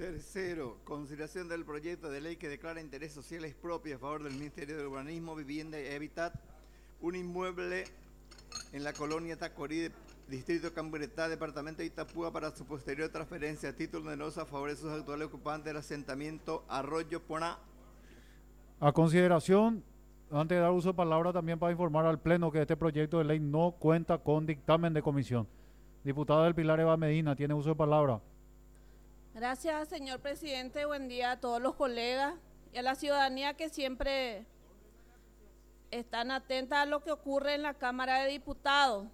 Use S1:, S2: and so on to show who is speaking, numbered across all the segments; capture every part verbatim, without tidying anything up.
S1: Tercero, consideración del proyecto de ley que declara interés social propio a favor del Ministerio de Urbanismo, Vivienda y Hábitat, un inmueble en la colonia Tacorí, distrito Camburetá, departamento de Itapúa, para su posterior transferencia a título oneroso a favor de sus actuales ocupantes del asentamiento Arroyo Poná.
S2: A consideración, antes de dar uso de palabra, también para informar al Pleno que este proyecto de ley no cuenta con dictamen de comisión. Diputada del Pilar Eva Medina, tiene uso de palabra.
S3: Gracias, señor presidente. Buen día a todos los colegas y a la ciudadanía que siempre están atentas a lo que ocurre en la Cámara de Diputados.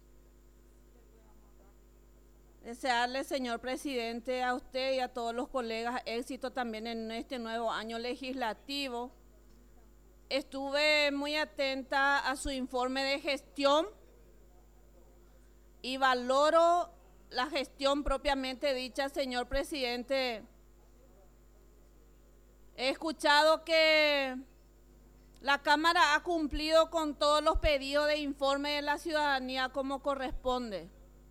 S3: Desearle, señor presidente, a usted y a todos los colegas éxito también en este nuevo año legislativo. Estuve muy atenta a su informe de gestión y valoro la gestión propiamente dicha, señor presidente. He escuchado que la Cámara ha cumplido con todos los pedidos de informe de la ciudadanía como corresponde.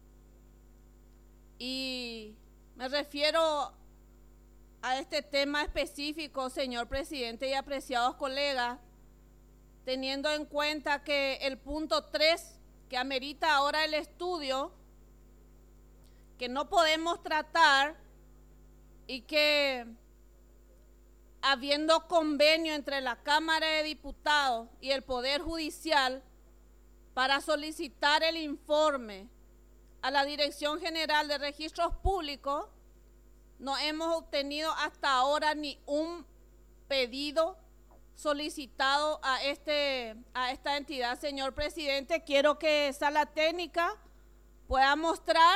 S3: Y me refiero a este tema específico, señor presidente y apreciados colegas, teniendo en cuenta que el punto tres, que amerita ahora el estudio, que no podemos tratar y que habiendo convenio entre la Cámara de Diputados y el Poder Judicial para solicitar el informe a la Dirección General de Registros Públicos, no hemos obtenido hasta ahora ni un pedido solicitado a, este, a esta entidad, señor presidente. Quiero que Sala Técnica pueda mostrar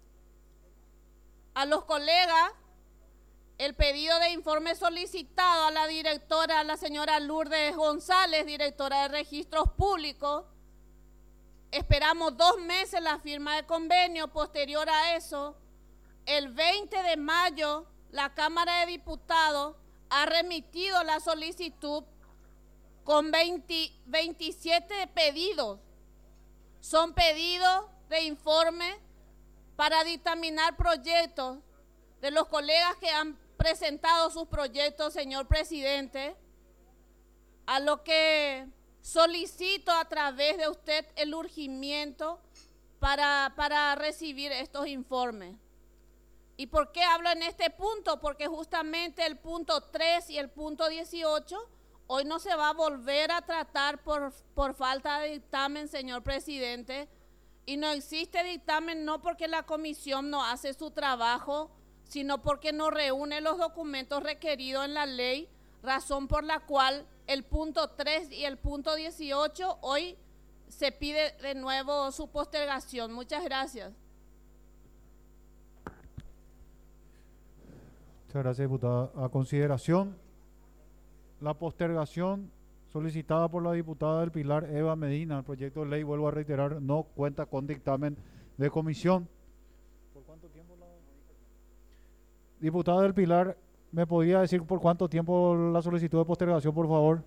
S3: a los colegas el pedido de informe solicitado a la directora, a la señora Lourdes González, directora de Registros Públicos. Esperamos dos meses la firma de convenio. Posterior a eso, el veinte de mayo, la Cámara de Diputados ha remitido la solicitud con veinte, veintisiete pedidos. Son pedidos de informe para dictaminar proyectos de los colegas que han presentado sus proyectos, señor presidente, a lo que solicito a través de usted el urgimiento para, para recibir estos informes. ¿Y por qué hablo en este punto? Porque justamente el punto tres y el punto dieciocho hoy no se va a volver a tratar por, por falta de dictamen, señor presidente. Y no existe dictamen no porque la comisión no hace su trabajo, sino porque no reúne los documentos requeridos en la ley, razón por la cual el punto tres y el punto dieciocho hoy se pide de nuevo su postergación. Muchas gracias.
S2: Muchas gracias, diputada. A consideración, la postergación solicitada por la diputada del Pilar Eva Medina. El proyecto de ley, vuelvo a reiterar, no cuenta con dictamen de comisión. ¿Por cuánto tiempo la... Diputada del Pilar, ¿me podría decir por cuánto tiempo la solicitud de postergación, por favor?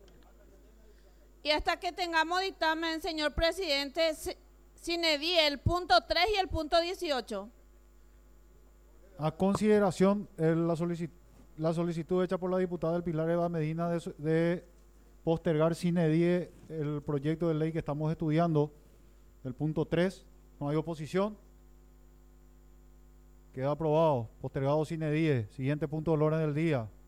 S3: Y hasta que tengamos dictamen, señor presidente, sine die, el punto tres y el punto dieciocho.
S2: A consideración, el, la, solicit la solicitud hecha por la diputada del Pilar Eva Medina de, de postergar sine die el proyecto de ley que estamos estudiando, el punto tres, no hay oposición. Queda aprobado, postergado sine die. Siguiente punto del orden del día.